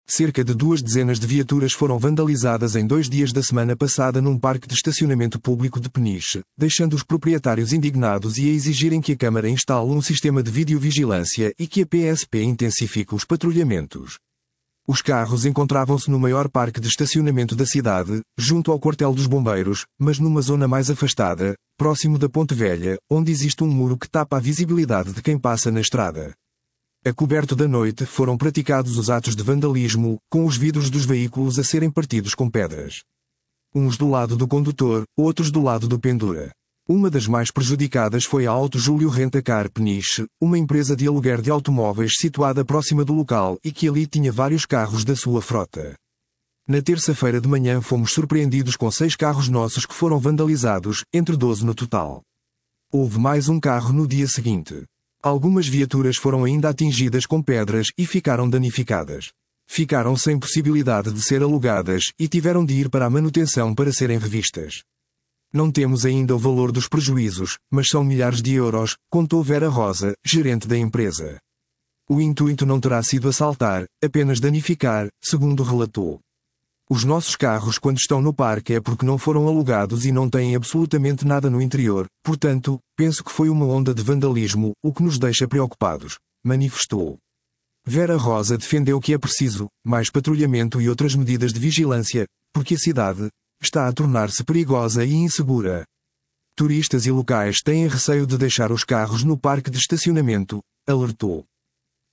Cerca de 2 dezenas de viaturas foram vandalizadas em 2 dias da semana passada num parque de estacionamento público de Peniche, deixando os proprietários indignados e a exigirem que a Câmara instale um sistema de videovigilância e que a PSP intensifique os patrulhamentos. Os carros encontravam-se no maior parque de estacionamento da cidade, junto ao quartel dos bombeiros, mas numa zona mais afastada, próximo da Ponte Velha, onde existe um muro que tapa a visibilidade de quem passa na estrada. A coberto da noite foram praticados os atos de vandalismo, com os vidros dos veículos a serem partidos com pedras. Uns do lado do condutor, outros do lado do pendura. Uma das mais prejudicadas foi a Auto Júlio Rentacar Peniche, uma empresa de aluguer de automóveis situada próxima do local e que ali tinha vários carros da sua frota. Na terça-feira de manhã fomos surpreendidos com 6 carros nossos que foram vandalizados, entre 12 no total. Houve mais um carro no dia seguinte. Algumas viaturas foram ainda atingidas com pedras e ficaram danificadas. Ficaram sem possibilidade de ser alugadas e tiveram de ir para a manutenção para serem revistas. Não temos ainda o valor dos prejuízos, mas são milhares de euros, contou Vera Rosa, gerente da empresa. O intuito não terá sido assaltar, apenas danificar, segundo relatou. Os nossos carros quando estão no parque é porque não foram alugados e não têm absolutamente nada no interior, portanto, penso que foi uma onda de vandalismo, o que nos deixa preocupados, manifestou. Vera Rosa defendeu que é preciso mais patrulhamento e outras medidas de vigilância, porque a cidade está a tornar-se perigosa e insegura. Turistas e locais têm receio de deixar os carros no parque de estacionamento, alertou.